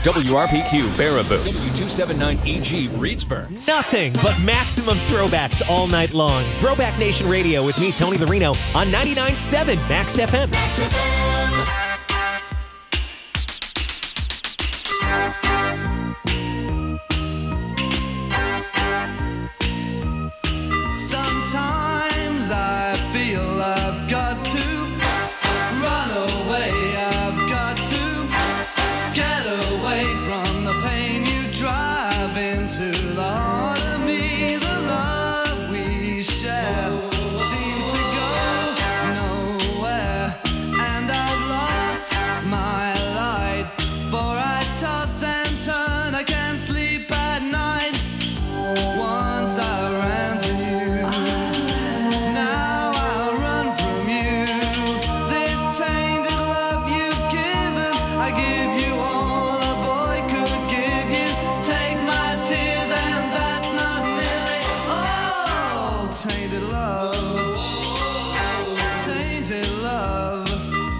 WRPQ Baraboo, W279EG Reedsburg. Nothing but maximum throwbacks all night long. Throwback Nation Radio with me, Tony the Reno, on 99.7 Max FM. Sometimes I feel I've got to run away. I've got to get away from the pain you drive into the heart of me. The love we share seems to go nowhere, and I've lost my light, for I toss and turn, I can't sleep at night. Once I ran to you, now I run from you. This tainted love you've given, I give you all a boy could give you. Take my tears and that's not nearly all. Tainted love, tainted love.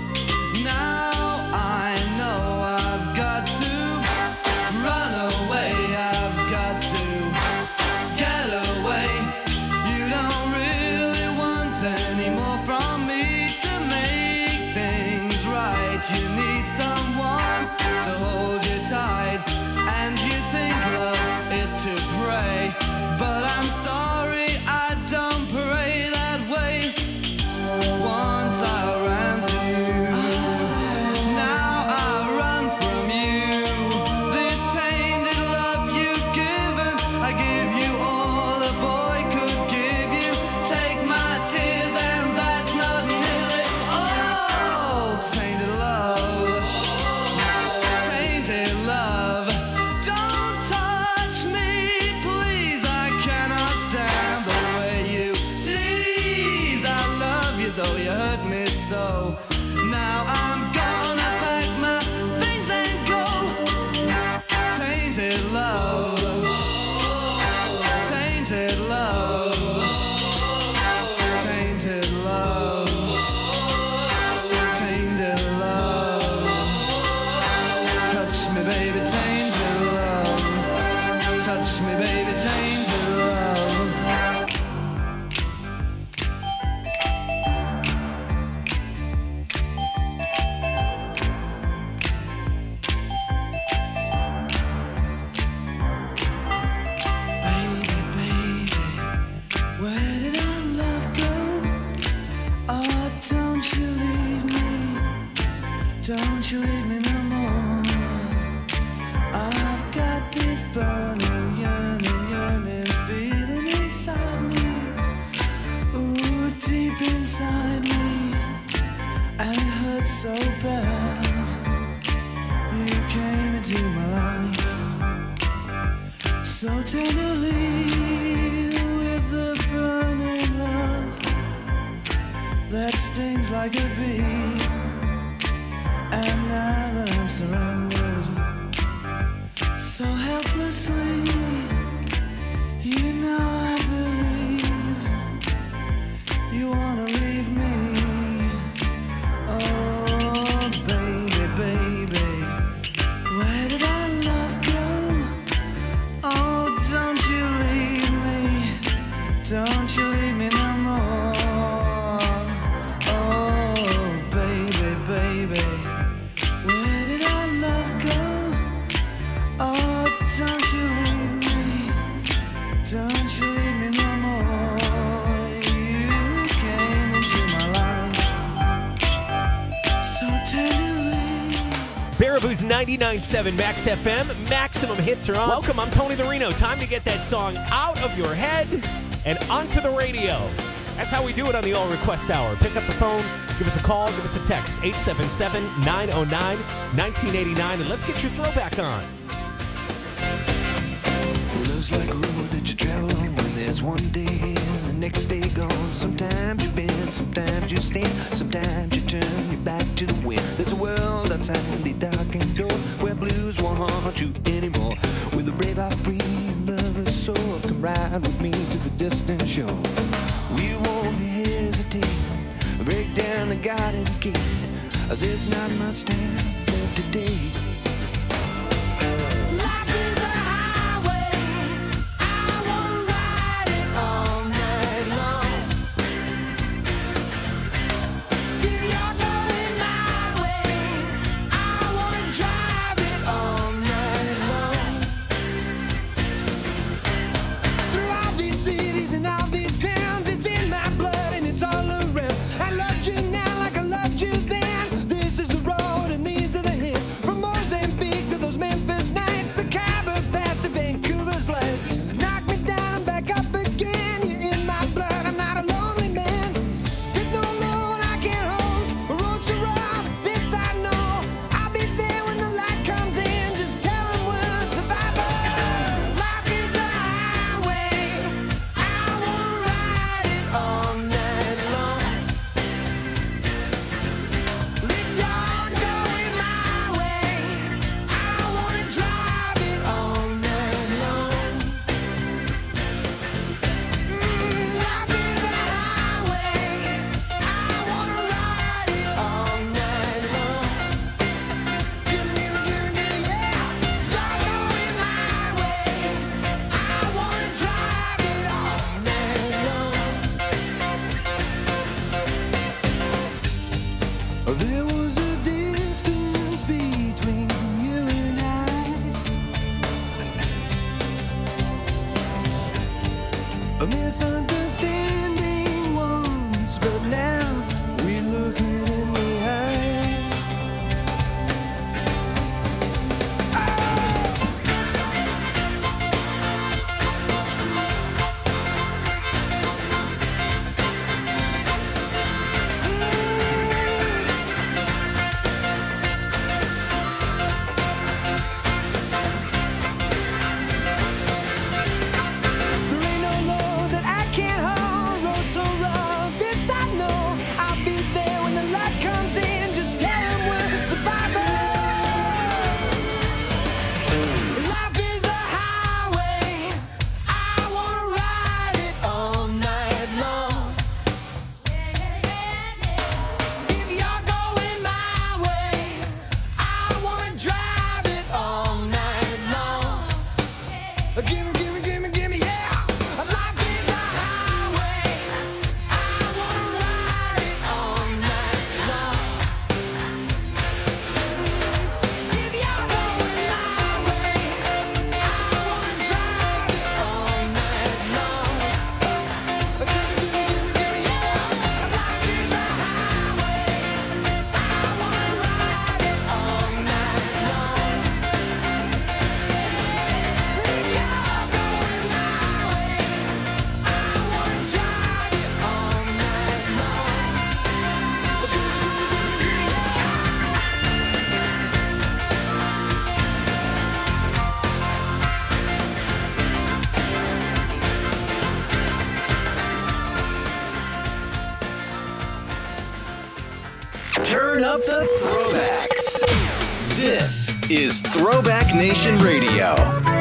Now I know I've got to run away. I've got to get away. You don't really want any more from me to make things right. You need someone to hold you tight, and you think love is to pray, but I'm sorry, I don't pray that way. Once I ran to you, now I run from you. This tainted love you've given, I give you all a boy could give you. Take my tears and that's not nearly all. Tainted love, tainted love. Don't touch me, please, I cannot stand the way you tease. I love you though you hurt me so. Now I'm gonna pack my things and go. Tainted love, tainted love, tainted love, tainted love. Touch me, baby, tainted love. Touch me, baby, tainted love. Baby, baby, where did our love go? Oh, don't you leave me. Don't you leave me no more. I've got this burning, yearning feeling inside me. Ooh, deep inside me. And it hurts so bad. You came into my life so tenderly, with the burning love that stings like a bee. And now that I'm surrendered so helplessly, you know I believe you wanna leave me. Oh, baby, baby, where did our love go? Oh, don't you leave me. Don't you leave me no more. Oh, baby, baby, where did our love go? Oh, don't you leave me. Don't you leave me no more. You came into my life so tenderly. Baraboo's 99.7 Max FM. Maximum hits are on. Welcome, I'm Tony the Reno. Time to get that song out of your head and onto the radio. That's how we do it on the All Request Hour. Pick up the phone, give us a call, give us a text, 877-909-1989, and let's get your throwback on. Love's like a road that you travel on when there's one day and the next day gone. Sometimes you bend, sometimes you stand, sometimes you turn your back to the wind. There's a world outside the darkened door where blues won't haunt you anymore. With a brave heart free and lover's soul, come ride with me to the distant shore. We won't hesitate, break down the garden gate. There's not much time left today. A misunderstanding once, but now we look it in the eye. Turn up the throwbacks. This is Throwback Nation Radio.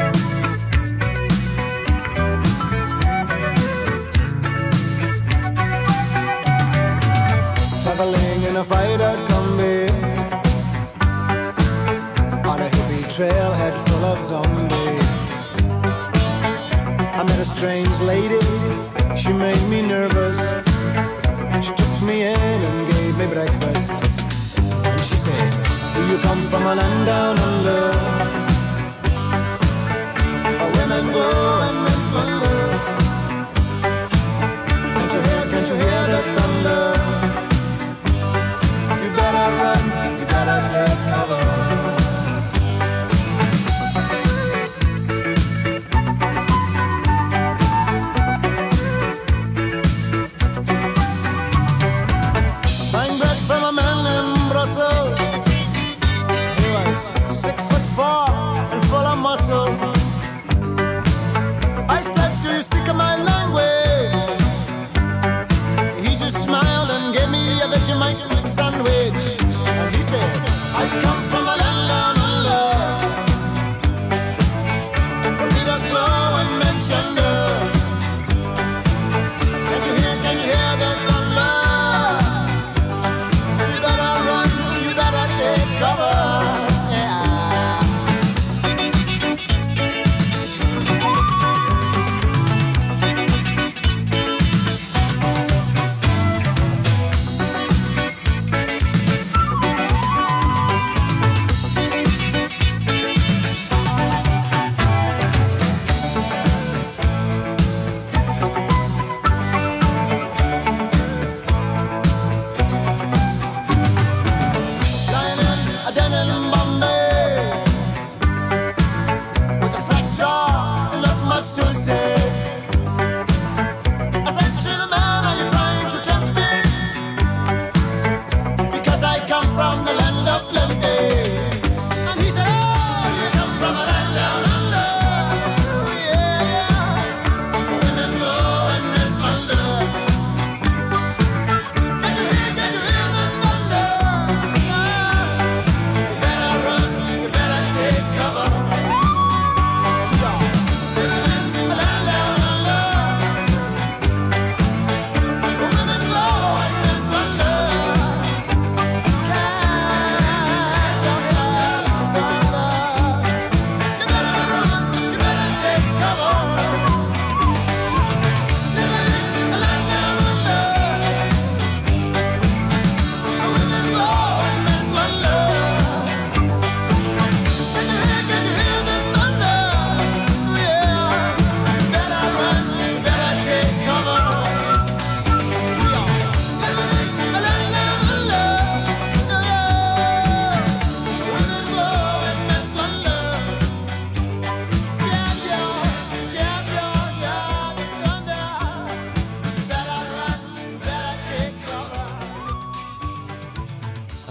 Traveling in a fried-out Kombi on a hippie trailhead full of zombies. I met a strange lady, she made me nervous. She took me in and gave me breakfast. And she said, do you come from a land down under, where women go and men wonder? Can't you hear the thunder? You better run, you better take cover. Buying bread from a man in Brussels. He was 6'5"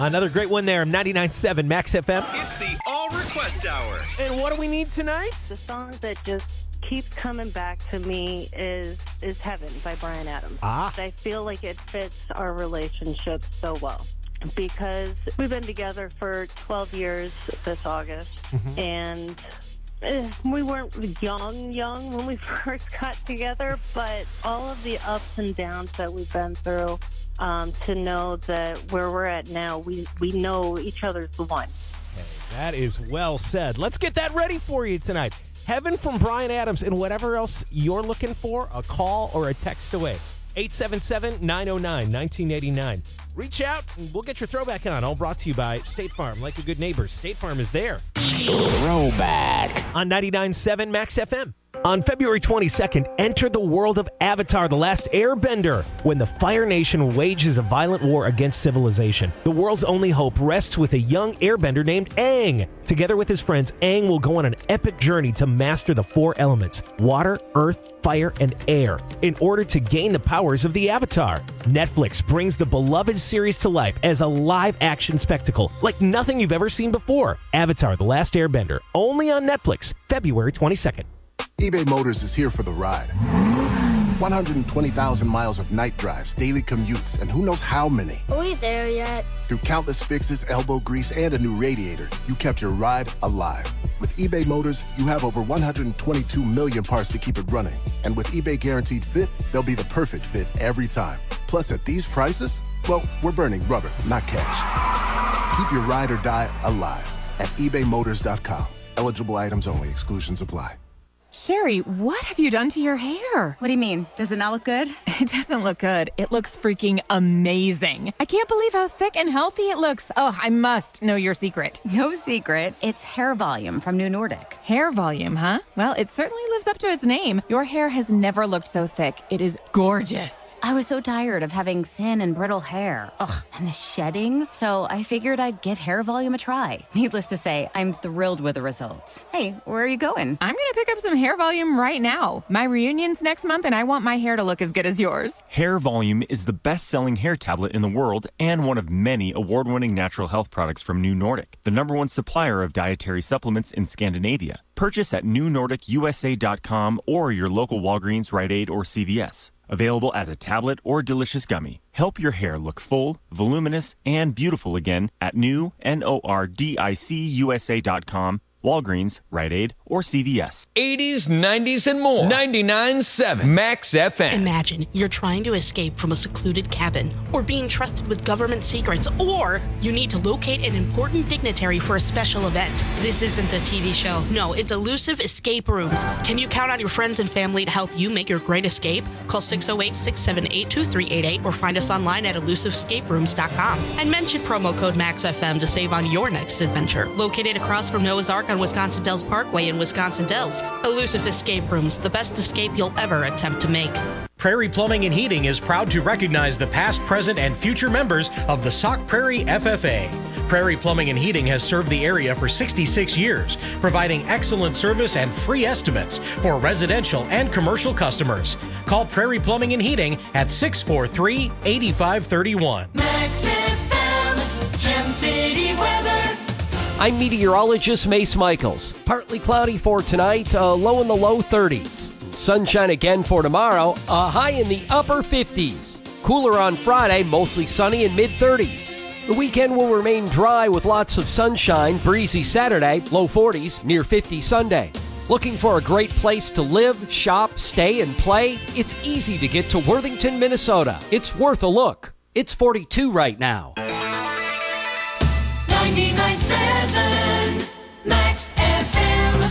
Another great one there, 99.7 Max FM. It's the All Request Hour. And what do we need tonight? The song that just keeps coming back to me is Heaven by Bryan Adams. I feel like it fits our relationship so well because we've been together for 12 years this August, and we weren't young when we first got together, but all of the ups and downs that we've been through, to know that where we're at now, we know each other's the one. Hey, that is well said. Let's get that ready for you tonight. Heaven from Bryan Adams, and whatever else you're looking for, a call or a text away. 877-909-1989. Reach out, and we'll get your throwback on. All brought to you by State Farm. Like a good neighbor, State Farm is there. Throwback. On 99.7 Max FM. On February 22nd, enter the world of Avatar: The Last Airbender, when the Fire Nation wages a violent war against civilization. The world's only hope rests with a young airbender named Aang. Together with his friends, Aang will go on an epic journey to master the four elements: water, earth, fire, and air, in order to gain the powers of the Avatar. Netflix brings the beloved series to life as a live-action spectacle like nothing you've ever seen before. Avatar: The Last Airbender, only on Netflix, February 22nd. eBay Motors is here for the ride. 120,000 miles of night drives, daily commutes, and who knows how many. Are we there yet? Through countless fixes, elbow grease, and a new radiator, you kept your ride alive. With eBay Motors, you have over 122 million parts to keep it running. And with eBay Guaranteed Fit, they'll be the perfect fit every time. Plus, at these prices, well, we're burning rubber, not cash. Keep your ride or die alive at ebaymotors.com. Eligible items only. Exclusions apply. Sherry, what have you done to your hair? What do you mean? Does it not look good? It doesn't look good. It looks freaking amazing. I can't believe how thick and healthy it looks. Oh, I must know your secret. No secret. It's hair volume from New Nordic. Hair volume, huh? Well, it certainly lives up to its name. Your hair has never looked so thick. It is gorgeous. I was so tired of having thin and brittle hair. Ugh, and the shedding. So I figured I'd give hair volume a try. Needless to say, I'm thrilled with the results. Hey, where are you going? I'm going to pick up some hair volume right now. My reunion's next month, and I want my hair to look as good as yours. Hair Volume is the best-selling hair tablet in the world and one of many award-winning natural health products from New Nordic, the #1 supplier of dietary supplements in Scandinavia. Purchase at newnordicusa.com or your local Walgreens, Rite Aid, or CVS. Available as a tablet or delicious gummy. Help your hair look full, voluminous, and beautiful again at newnordicusa.com, Walgreens, Rite Aid, or CVS. 80s, 90s, and more. 99.7 Max FM. Imagine you're trying to escape from a secluded cabin, or being trusted with government secrets, or you need to locate an important dignitary for a special event. This isn't a TV show. No, it's Elusive Escape Rooms. Can you count on your friends and family to help you make your great escape? Call 608-678-2388 or find us online at elusiveescaperooms.com and mention promo code MaxFM to save on your next adventure. Located across from Noah's Ark on Wisconsin Dells Parkway in Wisconsin Dells, Elusive Escape Rooms, the best escape you'll ever attempt to make. Prairie Plumbing and Heating is proud to recognize the past, present, and future members of the Sauk Prairie FFA. Prairie Plumbing and Heating has served the area for 66 years, providing excellent service and free estimates for residential and commercial customers. Call Prairie Plumbing and Heating at 643-8531. Max FM, Gem City weather. I'm meteorologist Mace Michaels. Partly cloudy for tonight, low in the low 30s. Sunshine again for tomorrow, a high in the upper 50s. Cooler on Friday, mostly sunny in mid-30s. The weekend will remain dry with lots of sunshine, breezy Saturday, low 40s, near 50 Sunday. Looking for a great place to live, shop, stay, and play? It's easy to get to Worthington, Minnesota. It's worth a look. It's 42 right now. 99.7 Max FM.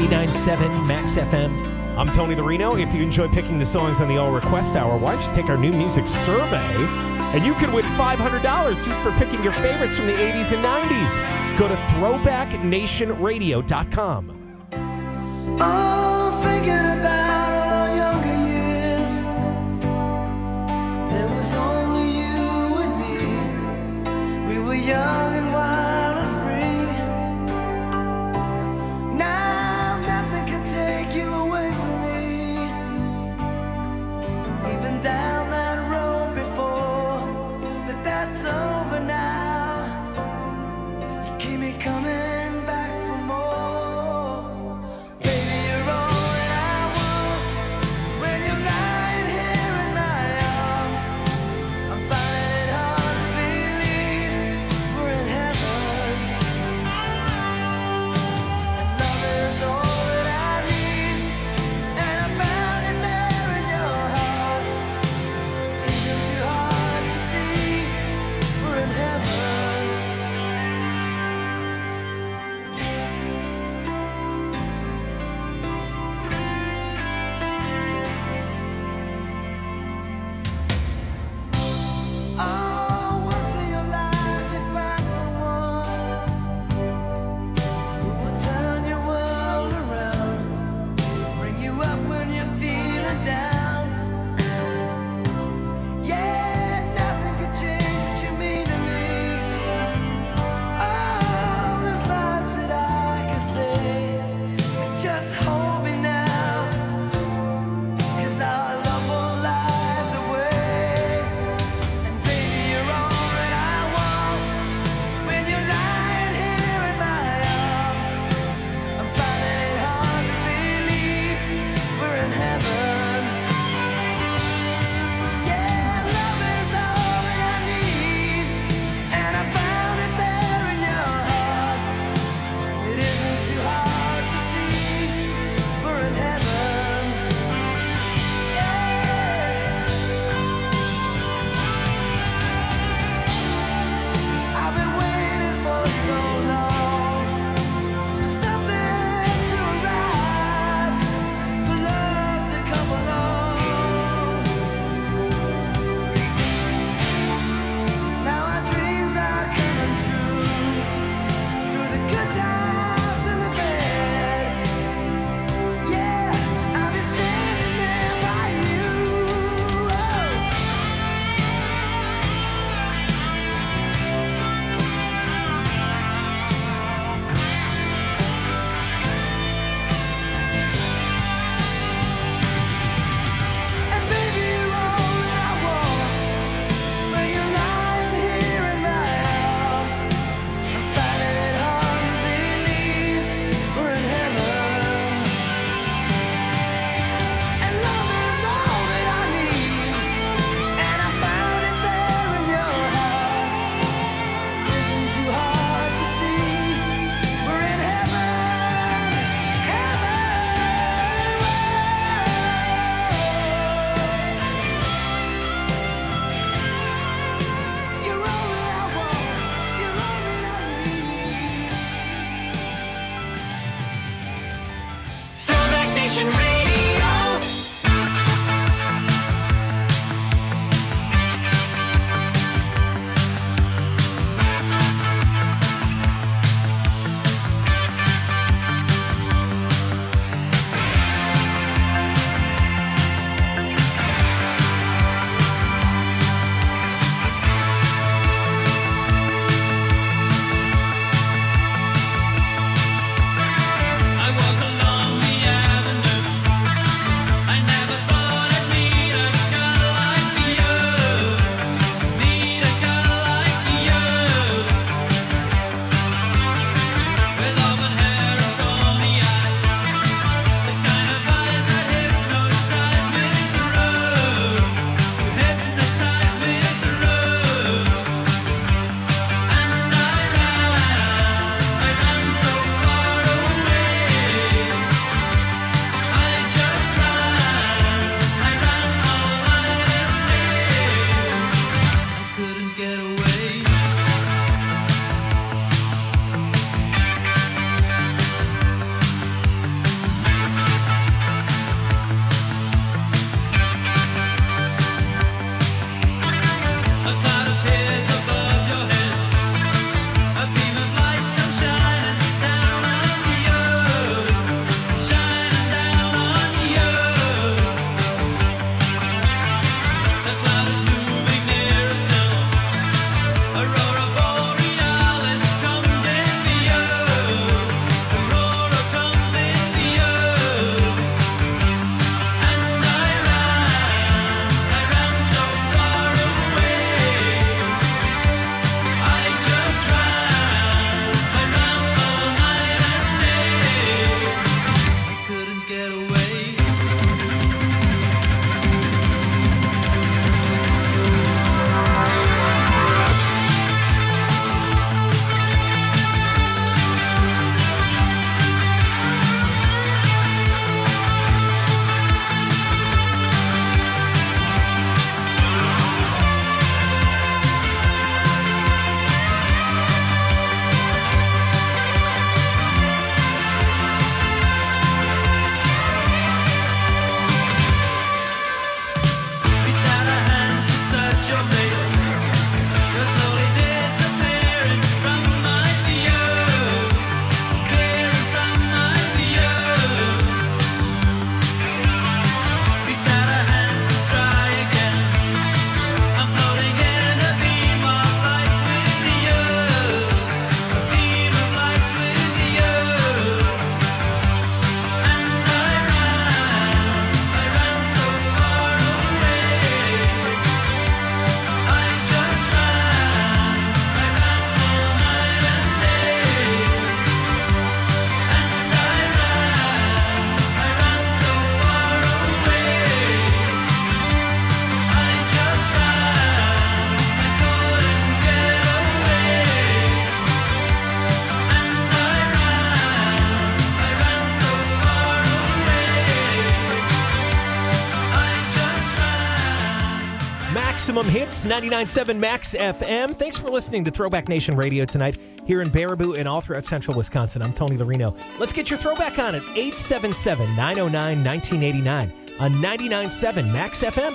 99.7 Max FM. I'm Tony the Reno. If you enjoy picking the songs on the All Request Hour, why don't you take our new music survey? And you could win $500 just for picking your favorites from the 80s and 90s. Go to throwbacknationradio.com. Oh, thinking about all our younger years. There was only you and me. We were young and wild and free. Now nothing can take you away from me. We've been down that road before, but that's over now. You keep me coming back for more. Baby, you're Maximum Hits, 99.7 Max FM. Thanks for listening to Throwback Nation Radio tonight here in Baraboo and all throughout central Wisconsin. I'm Tony Larino. Let's get your throwback on at 877-909-1989 on 99.7 Max FM.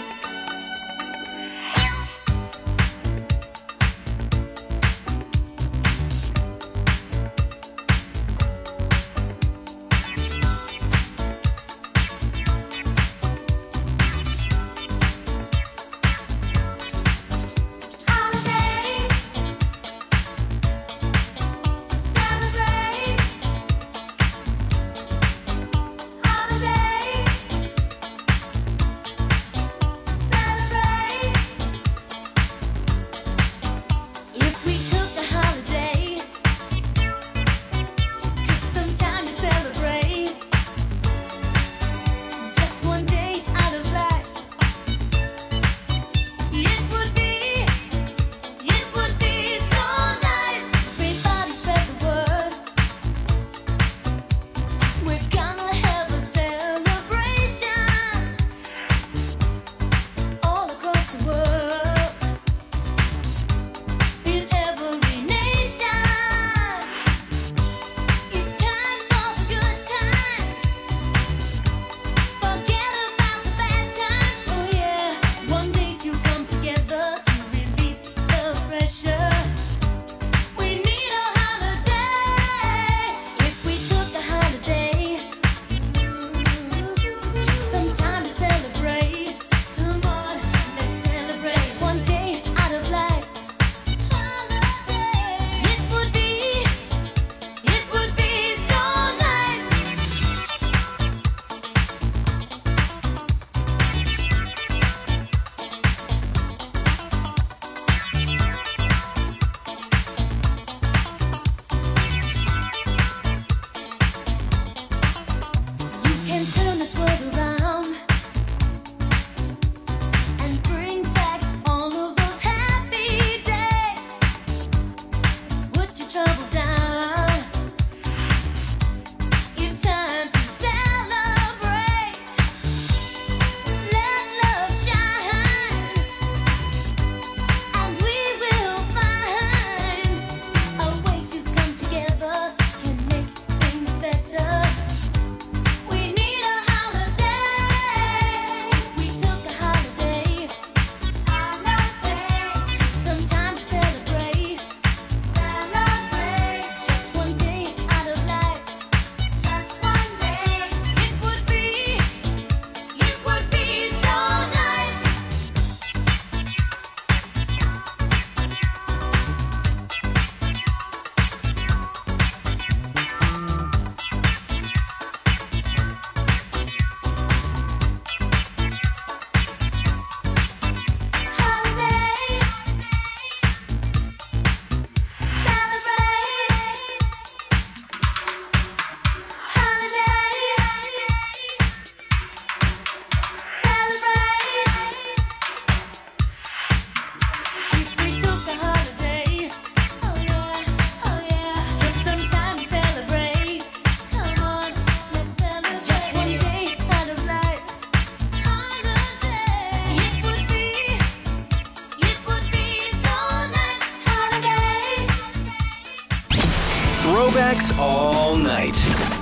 Throwbacks all night.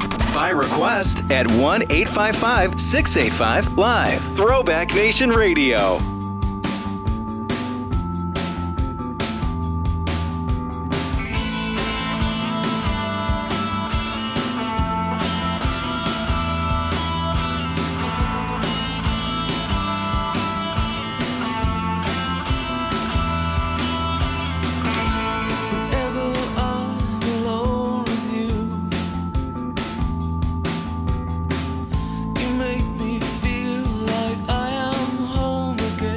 By request at 1-855-685-LIVE. Throwback Nation Radio. Make me feel like I am home again.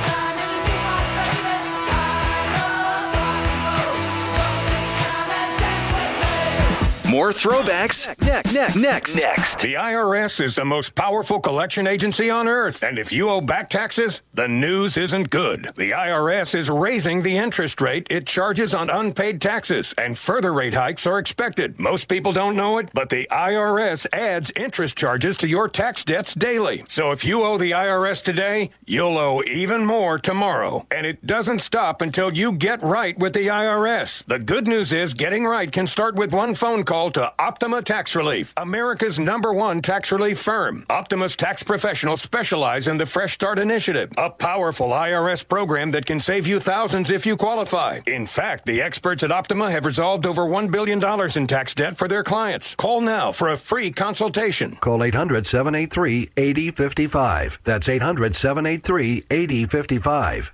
More throwbacks next. The IRS is the most powerful collection agency on earth, and if you owe back taxes, the news isn't good. The IRS is raising the interest rate it charges on unpaid taxes, and further rate hikes are expected. Most people don't know it, but the IRS adds interest charges to your tax debts daily. So if you owe the IRS today, you'll owe even more tomorrow. And it doesn't stop until you get right with the IRS. The good news is getting right can start with one phone call to Optima Tax Relief, America's #1 tax relief firm. Optima's tax professionals specialize in the Fresh Start Initiative, a powerful IRS program that can save you thousands if you qualify. In fact, the experts at Optima have resolved over $1 billion in tax debt for their clients. Call now for a free consultation. Call 800-783-8055. That's 800-783-8055.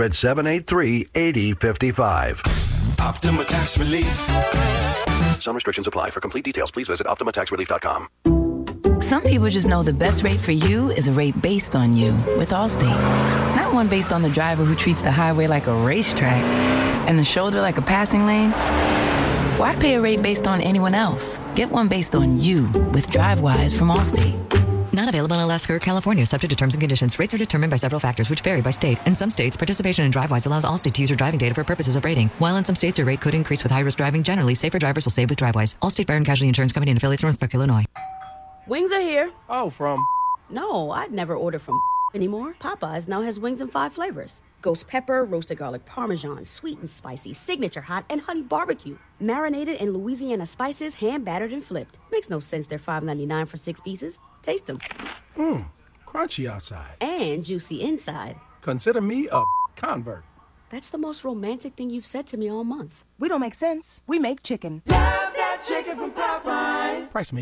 800-783-8055. Optima Tax Relief. Some restrictions apply. For complete details, please visit OptimaTaxRelief.com. Some people just know the best rate for you is a rate based on you with Allstate. Not one based on the driver who treats the highway like a racetrack and the shoulder like a passing lane. Why pay a rate based on anyone else? Get one based on you with DriveWise from Allstate. Not available in Alaska or California, subject to terms and conditions. Rates are determined by several factors, which vary by state. In some states, participation in DriveWise allows Allstate to use your driving data for purposes of rating. While in some states, your rate could increase with high-risk driving. Generally, safer drivers will save with DriveWise. Allstate Fire and Casualty Insurance Company and affiliates, Northbrook, Illinois. Wings are here. Oh, from? No, I'd never order from anymore. Popeyes now has wings in 5 flavors. Ghost pepper, roasted garlic parmesan, sweet and spicy, signature hot, and honey barbecue. Marinated in Louisiana spices, hand battered and flipped. Makes no sense they're $5.99 for 6 pieces. Taste them. Crunchy outside. And juicy inside. Consider me a convert. That's the most romantic thing you've said to me all month. We don't make sense. We make chicken. Love that chicken from Popeyes. Price may vary.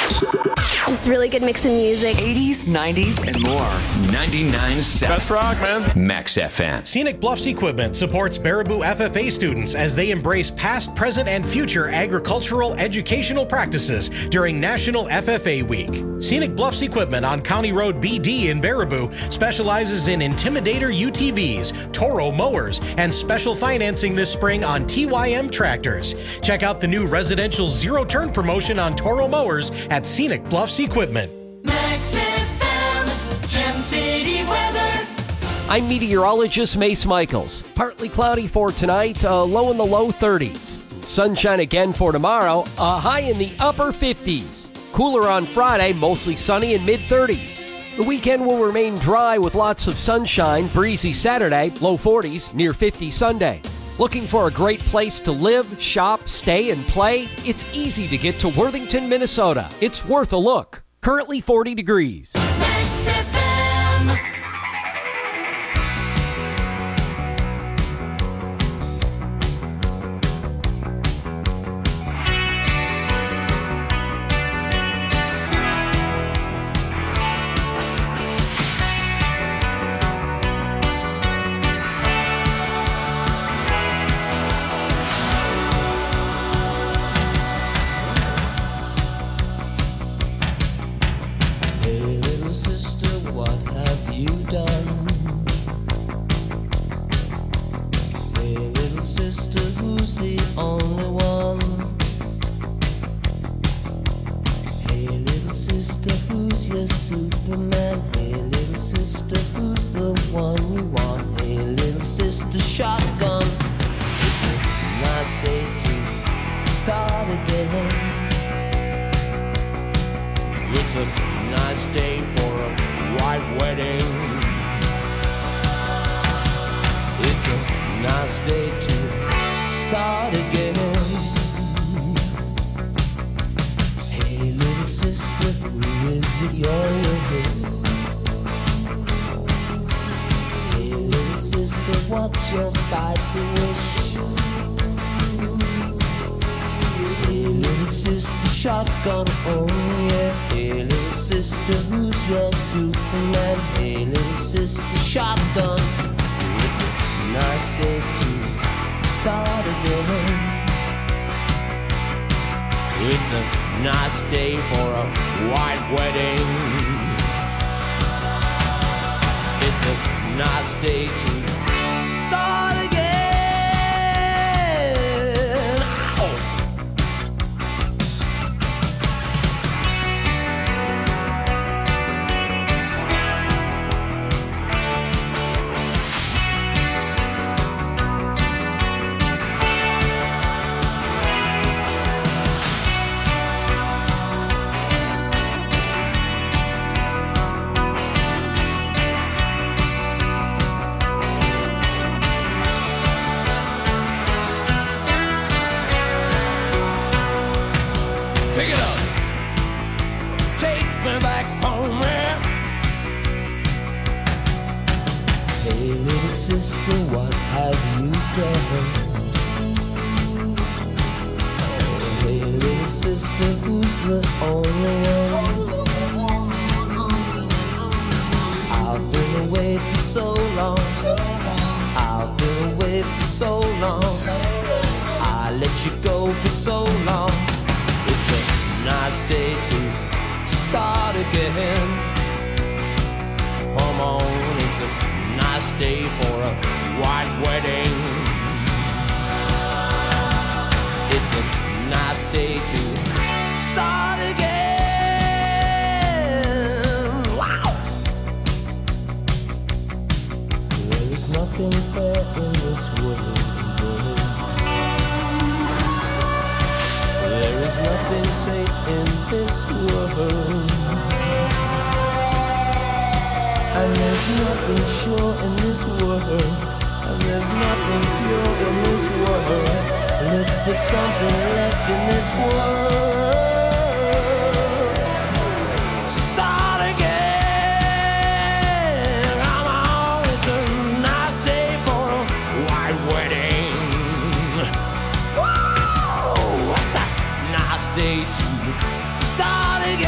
Just really good mix of music. 80s, 90s, And more. 99.7. That's rock, man. Max FM. Scenic Bluffs Equipment supports Baraboo FFA students as they embrace past, present, and future agricultural educational practices during National FFA Week. Scenic Bluffs Equipment on County Road BD in Baraboo specializes in Intimidator UTVs, Toro mowers, and special financing this spring on TYM tractors. Check out the new residential zero-turn promotion on Toro mowers at Scenic Bluffs Equipment. Max FM, Gem City weather. I'm meteorologist Mace Michaels. Partly cloudy for tonight, low in the low 30s. Sunshine again for tomorrow, a high in the upper 50s. Cooler on Friday, mostly sunny in mid-30s. The weekend will remain dry with lots of sunshine, breezy Saturday, low 40s, near 50 Sunday. Looking for a great place to live, shop, stay, and play? It's easy to get to Worthington, Minnesota. It's worth a look. Currently 40 degrees. Max FM. Hey little sister, what have you done? Hey little sister, who's the only one? Hey little sister, who's your Superman? Hey little sister, who's the one you want? Hey little sister, shotgun. It's a nice day to start again. It's a nice day for a white wedding. It's a nice day to start again. Hey little sister, who is it you're with? Hey little sister, what's your spicy wish? Hey little sister, shotgun, oh yeah. Hey little sister, who's your Superman? Hey little sister, shotgun. It's a nice day to start again. It's a nice day for a white wedding. It's a nice day to start again. Pick it up. Take me back home, man. Hey, little sister, what have you done? Hey, little sister, who's the only one? I've been away for so long. I've been away for so long. I let you go for so long. It's a nice day to start again. Come on, it's a nice day for a white wedding. It's a nice day to start again. Wow! There is nothing fair in this world. There is nothing safe in this world. And there's nothing sure in this world. And there's nothing pure in this world. Look for something left in this world. Start again. Come on, it's a nice day for a white wedding. Whoa, it's a nice day to start again.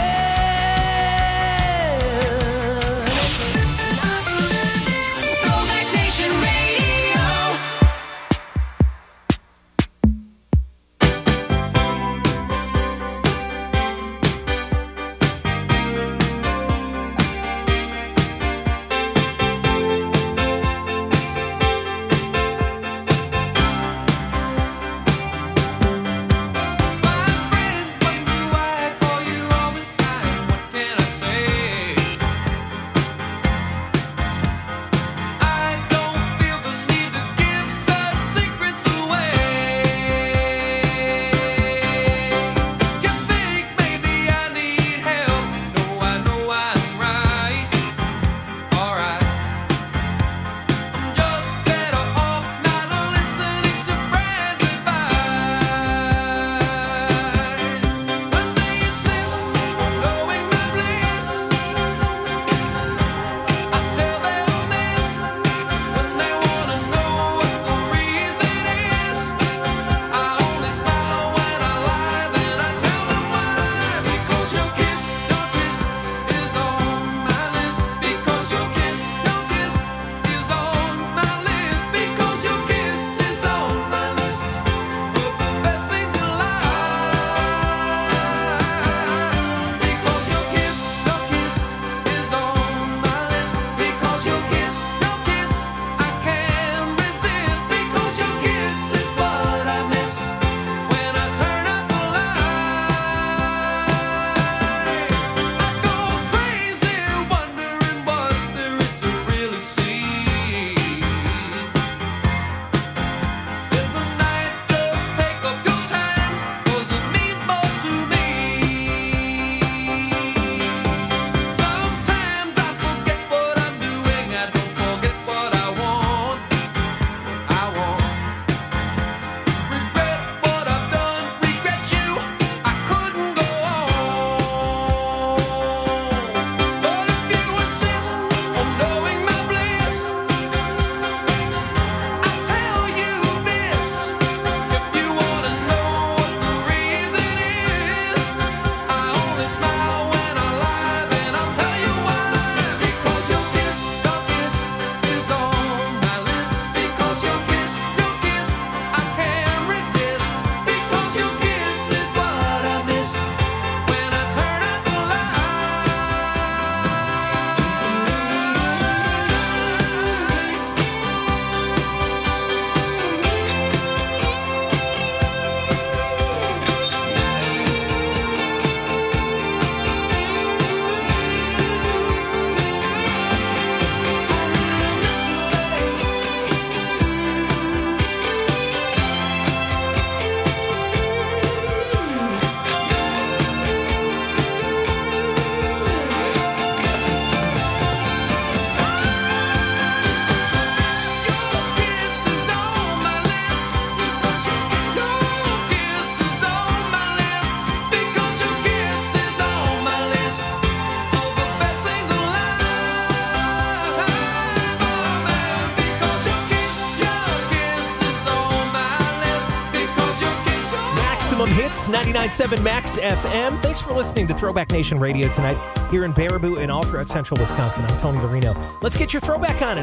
Maximum Hits, 99.7 Max FM. Thanks for listening to Throwback Nation Radio tonight here in Baraboo and all throughout central Wisconsin. I'm Tony Marino. Let's get your throwback on at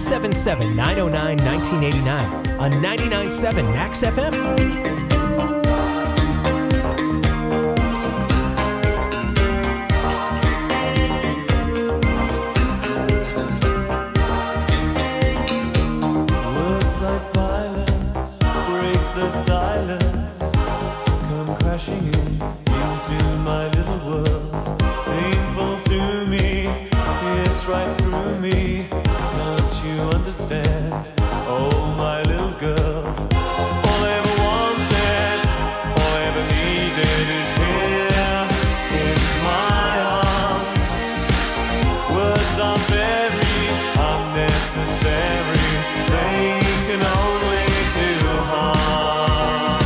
877-909-1989 on 99.7 Max FM. Right through me, don't you understand? Oh, my little girl. All I ever wanted, all I ever needed is here in my arms. Words are very unnecessary, they can only do harm.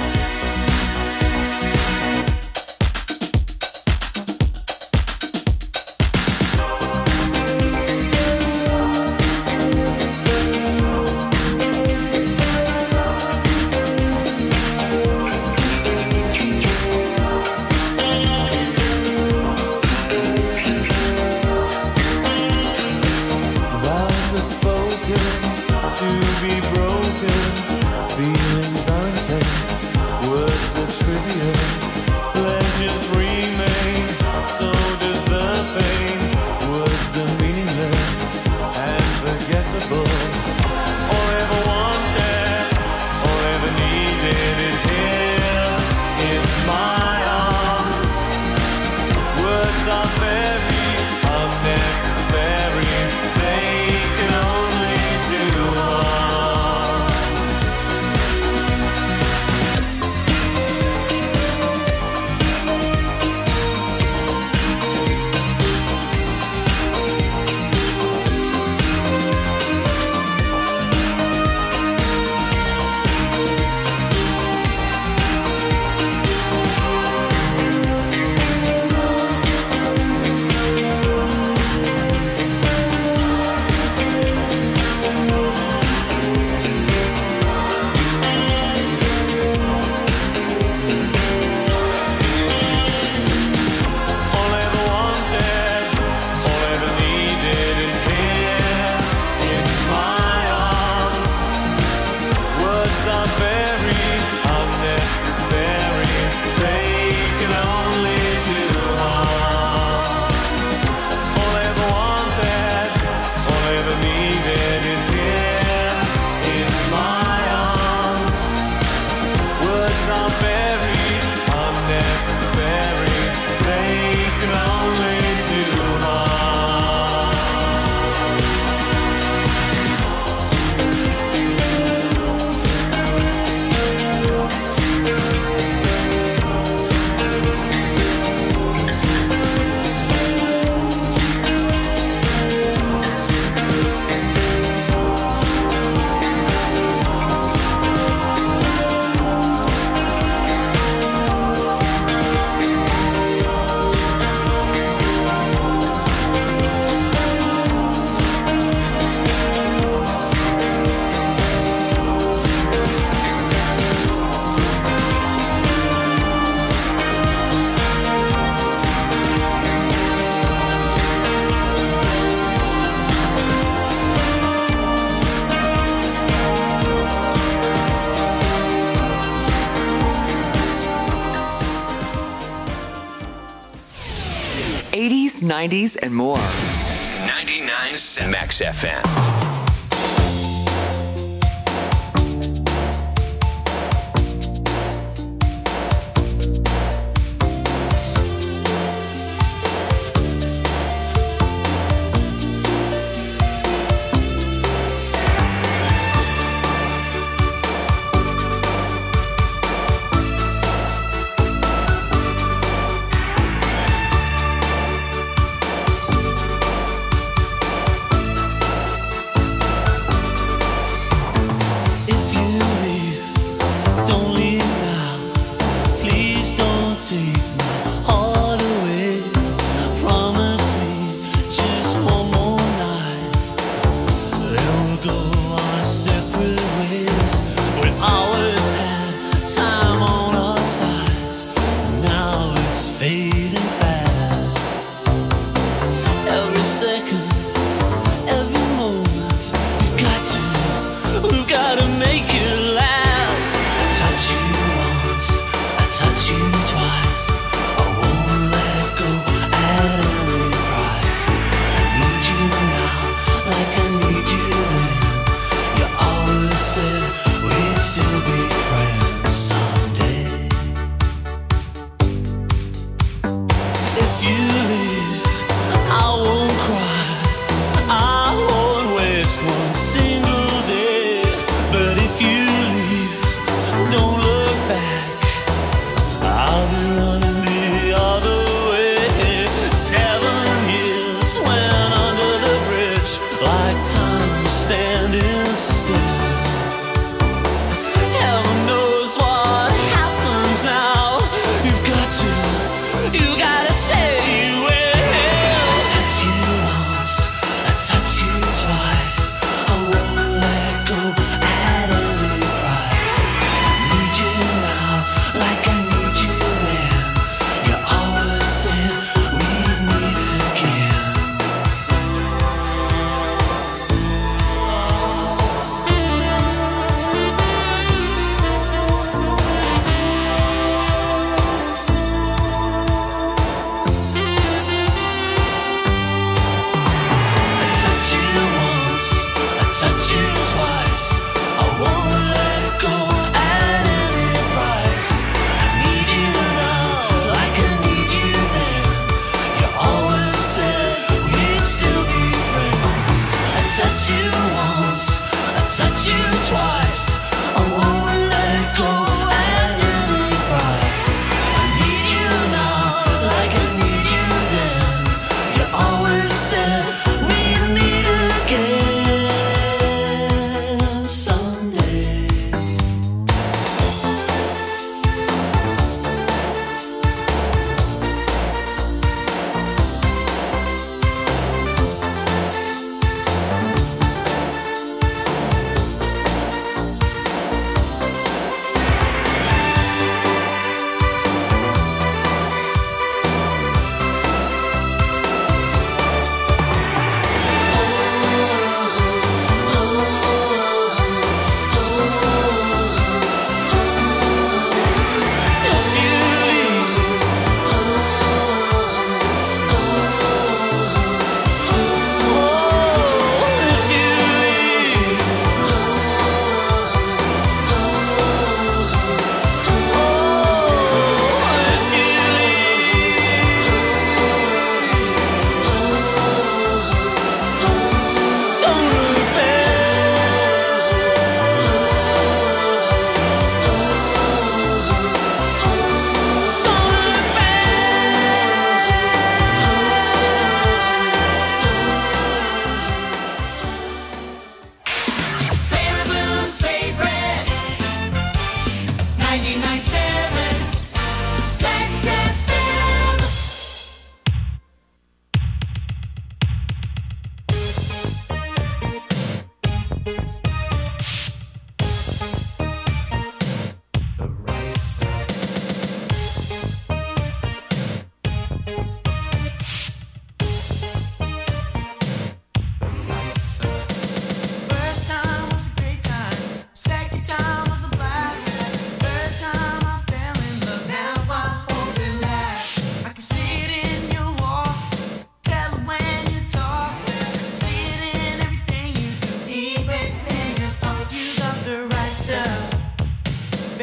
'80s, '90s, and more. 99.7 Max FM.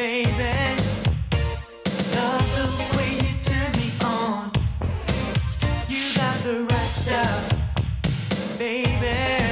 baby. Love the way you turn me on. You got the right stuff, baby.